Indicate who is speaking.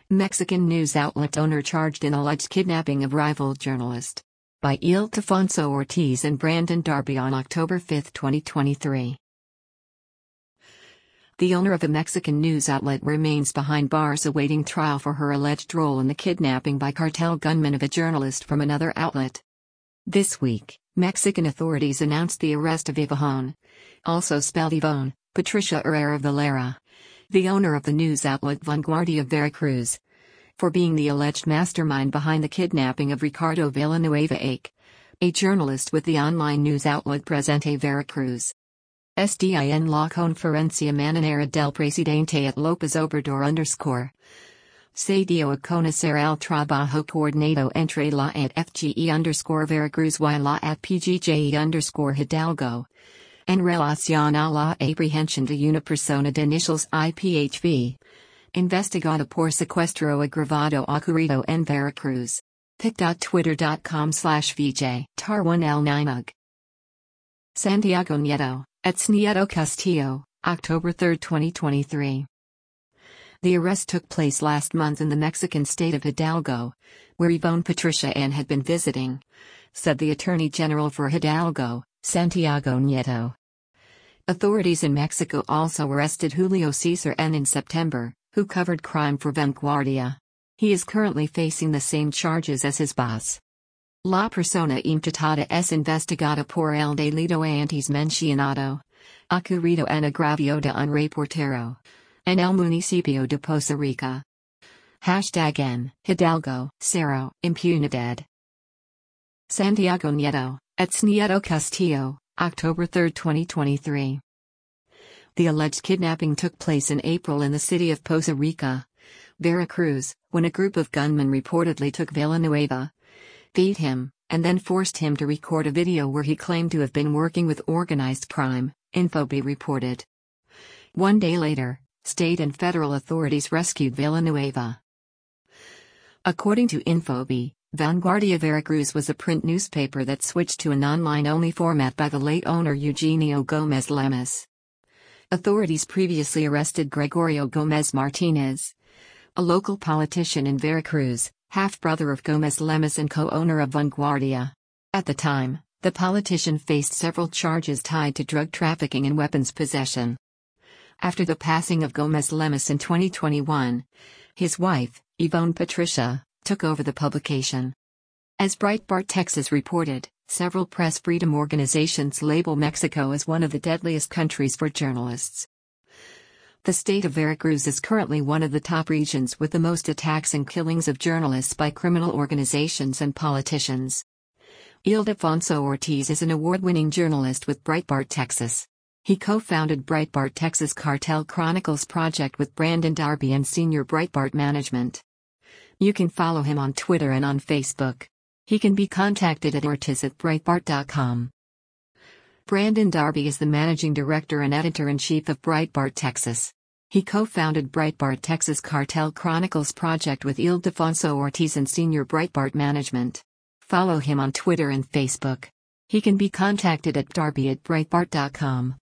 Speaker 1: Mexican news outlet owner charged in alleged kidnapping of rival journalist. By Ildefonso Ortiz and Brandon Darby on October 5, 2023. The owner of a Mexican news outlet remains behind bars awaiting trial for her alleged role in the kidnapping by cartel gunmen of a journalist from another outlet. This week, Mexican authorities announced the arrest of Ivonne, also spelled Yvonne, Patricia Herrera Valera, the owner of the news outlet Vanguardia Veracruz, for being the alleged mastermind behind the kidnapping of Ricardo Villanueva Ake, a journalist with the online news outlet Presente Veracruz. SDIN La Conferencia Mañanera del Presidente at López Obrador Se dio a conocer el trabajo coordinado entre la FGE_Veracruz y la PGJ_Hidalgo. En relación a la aprehensión de una persona de inicials IPHV. Investigada por secuestro agravado ocurrido en Veracruz. pic.twitter.com/VJ Tar1L9UG. Santiago Nieto, at Nieto Castillo, October 3, 2023. The arrest took place last month in the Mexican state of Hidalgo, where Yvonne Patricia N. had been visiting, said the Attorney General for Hidalgo, Santiago Nieto. Authorities in Mexico also arrested Julio Cesar N. in September, who covered crime for Vanguardia. He is currently facing the same charges as his boss. La persona imputada es investigada por el delito antes mencionado, ocurrido en agravio de un reportero, en el municipio de Poza Rica. #N. Hidalgo, Cero, Impunidad. Santiago Nieto, at Nieto Castillo, October 3, 2023. The alleged kidnapping took place in April in the city of Poza Rica, Veracruz, when a group of gunmen reportedly took Villanueva, beat him, and then forced him to record a video where he claimed to have been working with organized crime, Infobae reported. 1 day later, state and federal authorities rescued Villanueva. According to Infobae, Vanguardia Veracruz was a print newspaper that switched to an online-only format by the late owner Eugenio Gómez Lemus. Authorities previously arrested Gregorio Gómez Martinez, a local politician in Veracruz, half-brother of Gómez Lemus and co-owner of Vanguardia. At the time, the politician faced several charges tied to drug trafficking and weapons possession. After the passing of Gómez Lemus in 2021, his wife, Yvonne Patricia, took over the publication. As Breitbart Texas reported, several press freedom organizations label Mexico as one of the deadliest countries for journalists. The state of Veracruz is currently one of the top regions with the most attacks and killings of journalists by criminal organizations and politicians. Ildefonso Ortiz is an award-winning journalist with Breitbart Texas. He co-founded Breitbart Texas Cartel Chronicles project with Brandon Darby and senior Breitbart management. You can follow him on Twitter and on Facebook. He can be contacted at ortiz@breitbart.com. Brandon Darby is the managing director and editor-in-chief of Breitbart Texas. He co-founded Breitbart Texas Cartel Chronicles project with Ildefonso Ortiz and senior Breitbart management. Follow him on Twitter and Facebook. He can be contacted at darby@breitbart.com.